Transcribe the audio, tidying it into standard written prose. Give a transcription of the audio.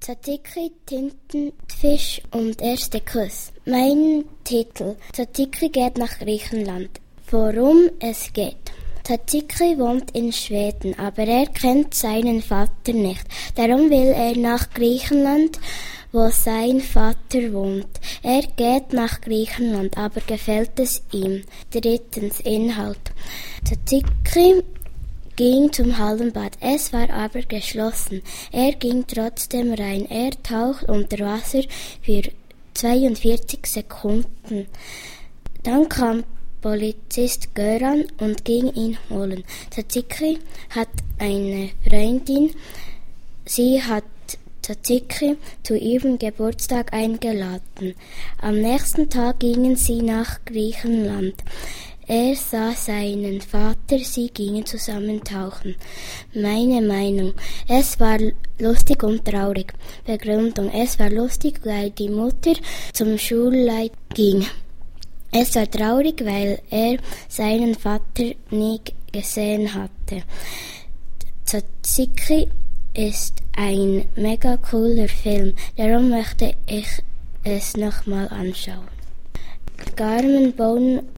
Tzatziki, Tintenfisch und erste Kuss. Mein Titel: Tzatziki geht nach Griechenland. Worum es geht. Tzatziki wohnt in Schweden, aber er kennt seinen Vater nicht. Darum will er nach Griechenland, wo sein Vater wohnt. Er geht nach Griechenland, aber gefällt es ihm. 3. Inhalt. Tzatziki ging zum Hallenbad. Es war aber geschlossen. Er ging trotzdem rein. Er taucht unter Wasser für 42 Sekunden. Dann kam Polizist Göran und ging ihn holen. Tzatziki hat eine Freundin. Sie hat Tzatziki zu ihrem Geburtstag eingeladen. Am nächsten Tag gingen sie nach Griechenland. Er sah seinen Vater, sie gingen zusammen tauchen. Meine Meinung: Es war lustig und traurig. Begründung: Es war lustig, weil die Mutter zum Schulleit ging. Es war traurig, weil er seinen Vater nie gesehen hatte. Tzatziki ist ein mega cooler Film, darum möchte ich es nochmal anschauen. Carmen Bohn